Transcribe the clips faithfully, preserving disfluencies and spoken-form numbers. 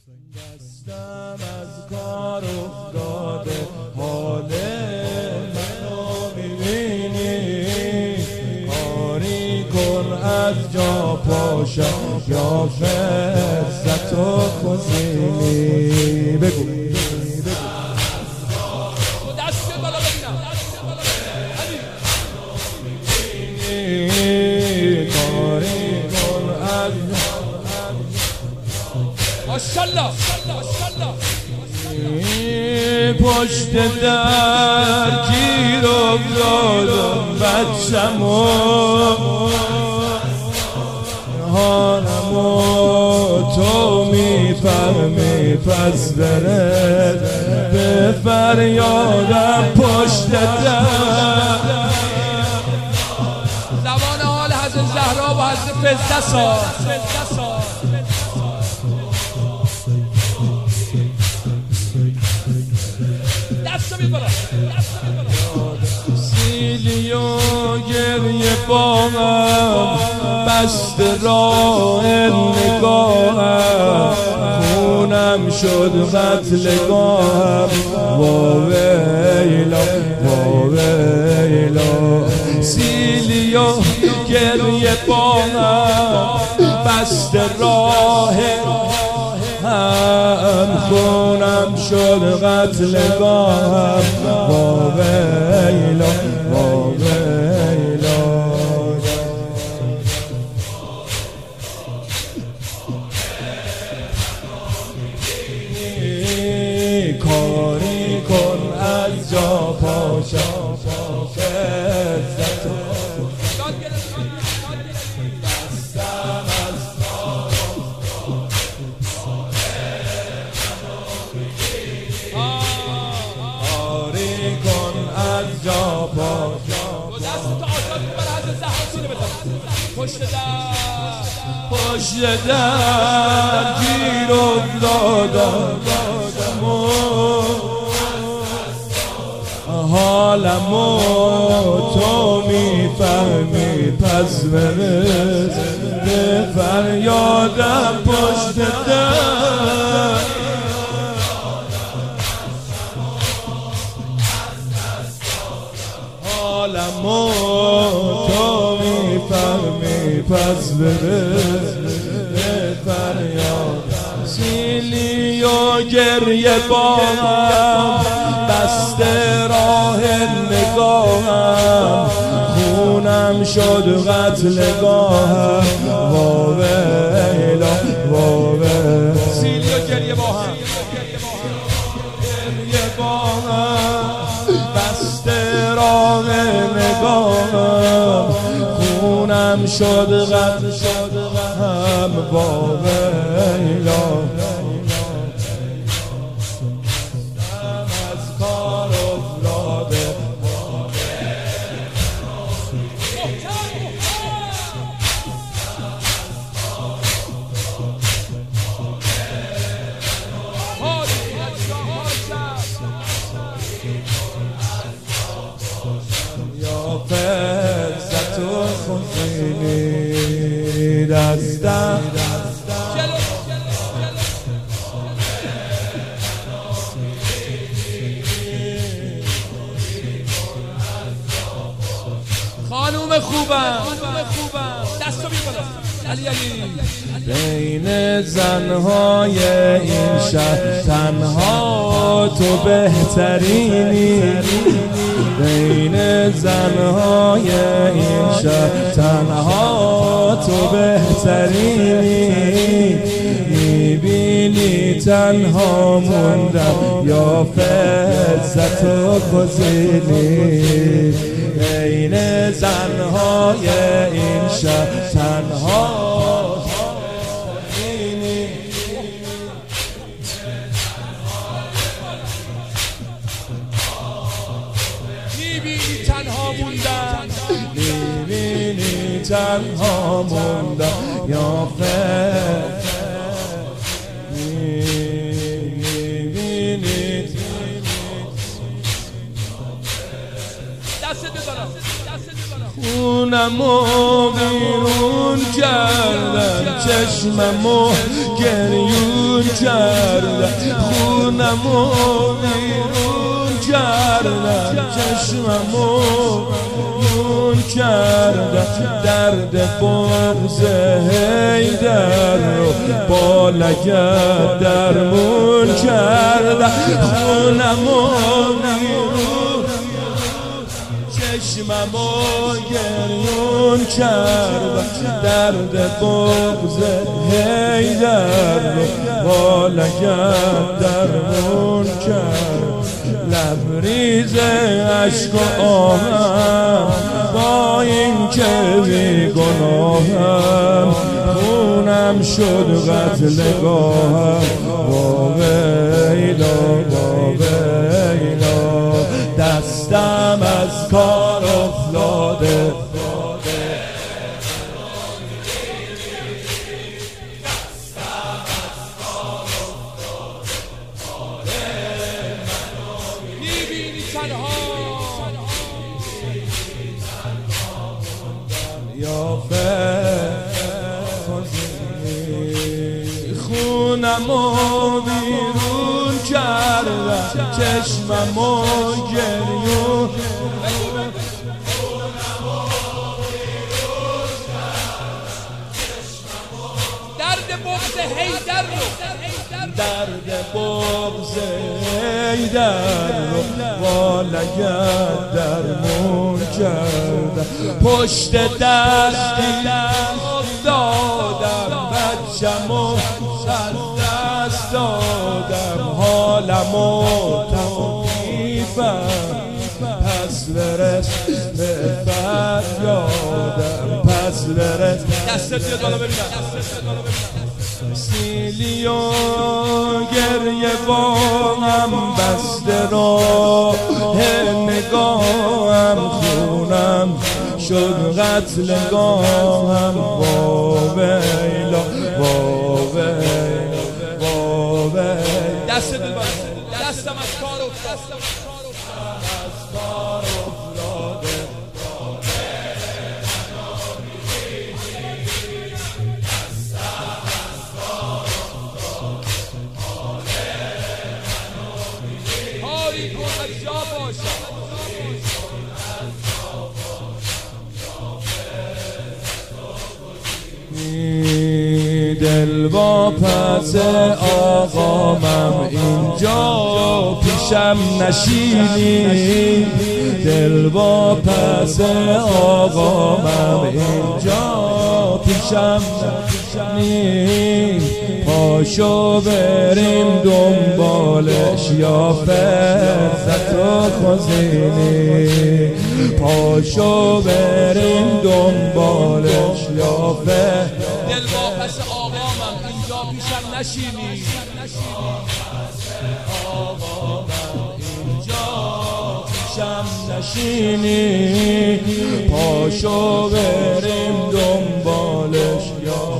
دستم از کار افتاده، حال منو میبینی، کاری کن از جا پاشم یا فرزت و کزینی. بگو ماشاءالله پشت در گیر افتادم بچه‌مو، حالمو تو میفهمی، پس برد به فریادم پشت در. زبان حال حضرت زهرا و حضرت فزدسا سیلی و گریه باهم، بست راه نگاهم، خونم شد قتلگاهم، وا ویلا وا ویلا. سیلی و گریه باهم، بست راه هم، خونم شد قتلگاهم، وا ویلا وا ویلا. کاری کن از جا پاشم، فرزت جا پاشم. پشت در پشت در گیر افتادم، حالمو تو میفهمی، پس برس به فریادم پشت در. حالمو تو میفهمی، پس برس به فریاد. سیلی و گریه باهم، بست راه نگاهم، خونم شد قتلگاهم، وا ویلا وا ویلا. سیلی و گریه باهم، گریه باهم، بست راه نگاهم، خونم شد قتلگاهم، وا ویلا. از کار افتاده، یا فرزت و کزینی. دستم خانوم خوبم، دستو بی بالا علی علی. بین زنهای این شهر تنها تو بهترینی، بین زنهای این شهر تنها تو بهترینی. میبینی تنها موندم یا فرزت و کزینی، بین زنهای این شهر تنها میبینی تنها موندم، میبینی تنها موندم یا فرزت. میبینی خونمو بیرون کردم، چشممو گریون گریون کردم، خونمو بیرون کردم، چشممو بیرون کردم، درد بغض حیدر رو با لگد درمون کردم، خونمو بیرون چشممو گریون کردم، درد بغض حیدر رو با لگد درمون کردم، لبریز عشق و آهم با این که بی گناهم، خونم شد قتلگاهم، با ویلا با ویلا، دستم از کار افتاده، خونمو بیرون کردم، چشممو گریون، درد بغض حیدر رو درد بغض حیدر رو با لگد درمون کردم، پشت دستی افتادم، بچمو دست دادم، حالمو توقیفم، پس برس به فریادم، پس برس. دستت بیاد بالا ببینم، سیلی و گریه با هم بسته راه نگاهم، خونم شد قتلگاهم، با ویلا با ویلا با ویلا، دستت بیاد بالا، دستم از کار افتاد، از کار افتاده، کاری کن از جا باشم، دل با پس آقامم اینجا پیشم نشینی، دل با پس آقامم اینجا پیشم نشینی، پاشو بریم دنبالش یا فرزت و خوزینی، پاشو بریم دنبالش یا فرزت، دل با پس آقامم اینجا پیشم نشینی، اینجا پیشم نشینی، پاشو بریم دنبالش یا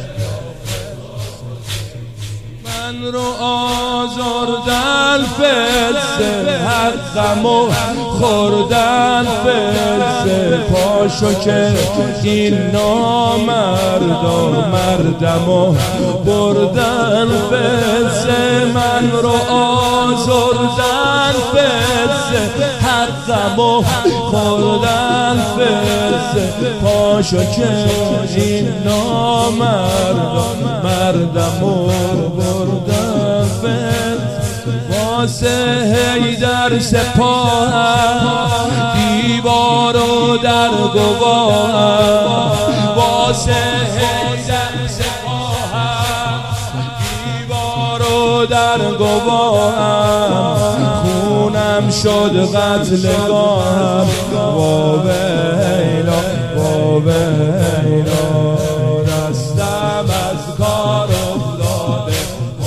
من رو آزردن فلسه، حقمو خوردن فلسه، پاشو که این نامردا مردمو بردن فلسه، من رو آزردن فلسه، حقمو خوردن فلسه، پاشو که این نامردا مردمو بردن فلسه، واسه حیدر سپاهم دیوار و در گواهم، واسه حیدر سپاهم دیوار و در گواهم، خونم شد قتلگاهم، با ویلا با ویلا، دستم از کار افتاده،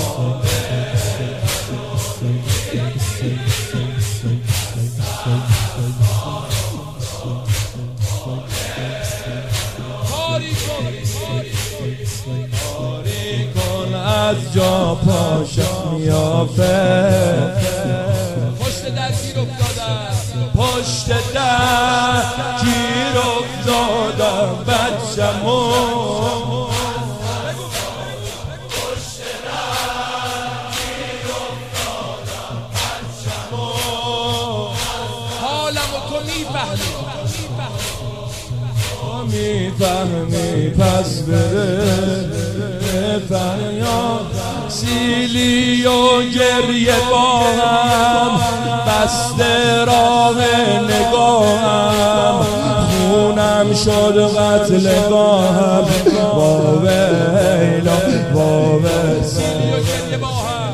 کاری کن کاری کن از جا پاشم میافه، پشت در گیر افتادم، پشت در گیر افتادم، بچمو پشت در میفهمی پس بره فریاد سیلی و گریه با هم بسته راه نگاهم خونم شد قتلگاهم با ویلا با سیلی و گریه با هم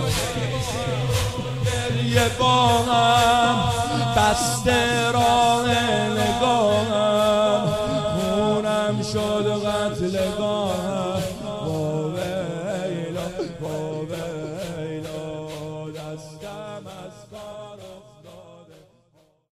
گریه با هم بسته راه نگاهم خونم شد قتلگاهم